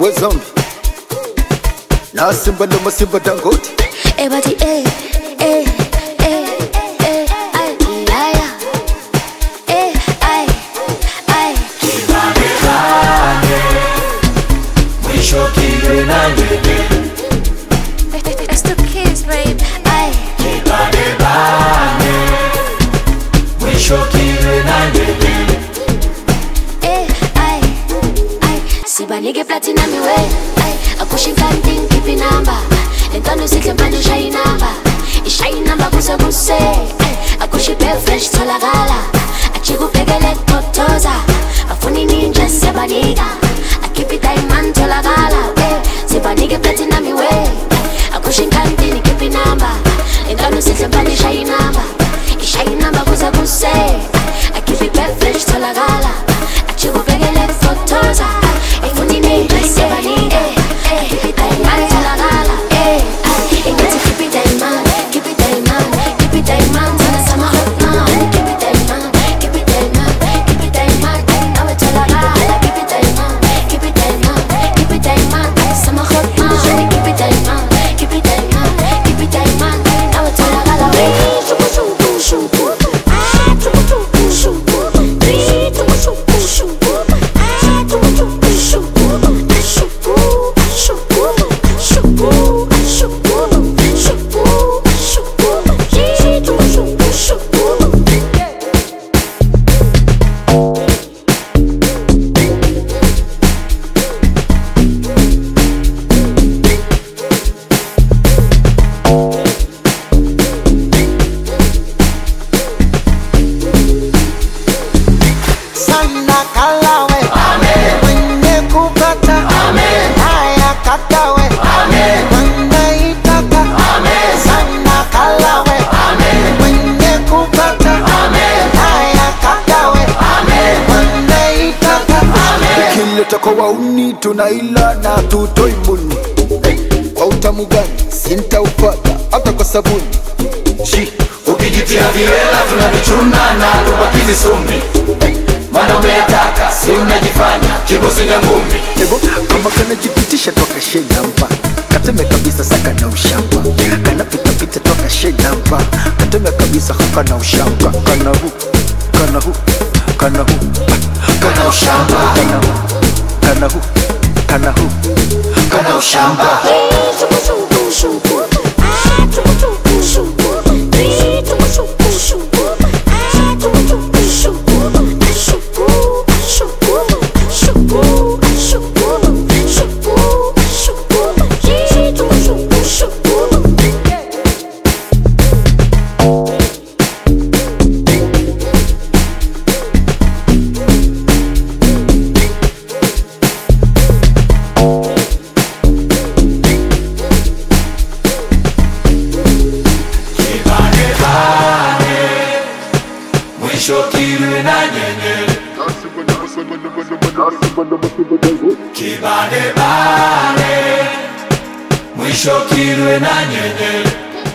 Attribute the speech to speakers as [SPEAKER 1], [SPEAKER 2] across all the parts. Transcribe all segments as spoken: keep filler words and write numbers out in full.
[SPEAKER 1] we zombie na simba ndo masimba Dangote.
[SPEAKER 2] Eh bati eh eh eh eh ay laya eh ay ay
[SPEAKER 3] kibane bane mwisho kiwe na nyenge.
[SPEAKER 2] It's the kids babe ay
[SPEAKER 3] kibane bane mwisho kiwe na nyenge.
[SPEAKER 2] eh ay ay sibanike platinum we ay akushinkanting kipi number Entano sihle manje ishayi number ishayi number kuse kuse akushipe fresh tholakala achikubhekele kotoza afuni ninja siyabanika akipi diamond tholakala sibanike platinum we akushinkantini kipi number Entano sihle manje ishayi number ishayi number kuse kuse akipi fresh tholakala achikubhekele kotoza afuni ninja siyabanika akipi diamond tholakala keep it diamond, keep it diamond, keep it diamond, till the summer hot now. Keep it diamond, keep it diamond, keep it diamond. Now it's all about. Keep it diamond, keep it diamond, keep it diamond, summer hot now. Keep it diamond, keep it diamond, keep it diamond. Now it's all about. Shuku shuku shuku, ah shuku shuku shuku, three shuku shuku shuku, ah shuku shuku shuku, shuku shuku shuku shuku.
[SPEAKER 1] Kwa wauni tunaila na tutoi muni kwa utamu gani sintaupata hata kwa sabuni
[SPEAKER 3] Shi, ukijitia viwela tunavichuna na tubakizi sumbi. Mana umeyataka, si unajifanya, kibosinga ngumbi.
[SPEAKER 1] Ego, kama kana jipitisha toka shenamba kateme kabisa saka na ushamba. Kana pita pita toka shenamba kateme kabisa haka na ushamba. Kana hu, kana hu, kana hu,
[SPEAKER 3] kana ushamba.
[SPEAKER 1] Kana hu, kana hu, kana hu,
[SPEAKER 3] kana ushamba.
[SPEAKER 2] Shuku shuku shuku, ah shuku shuku shuku, three shuku shuku shuku, ah shuku shuku shuku, shuku shuku shuku shuku shuku shuku, three shuku shuku shuku.
[SPEAKER 3] Shokirwe na nyenye kibane bane mwisho kirwe na nyenye.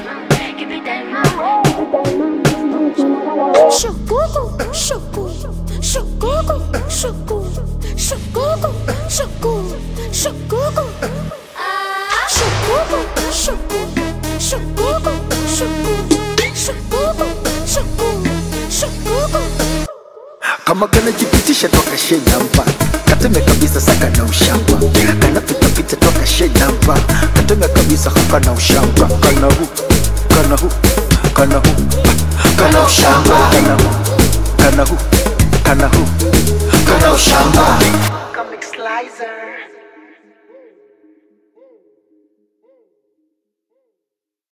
[SPEAKER 2] Shukuku shuku shukuku shuku shukuku shuku shukuku shukuku shuku shukuku shuku shukuku shuku shukuku.
[SPEAKER 1] kama kana jipitisha toka shenamba kateme kabisa saka na ushamba. Kana pita pita toka shenamba kateme kabisa haka na ushamba. Kana hu, kana hu, kana hu,
[SPEAKER 3] kana ushamba.
[SPEAKER 1] Kana hu, kana hu, kana hu,
[SPEAKER 3] kana ushamba.
[SPEAKER 4] Comic Slicer.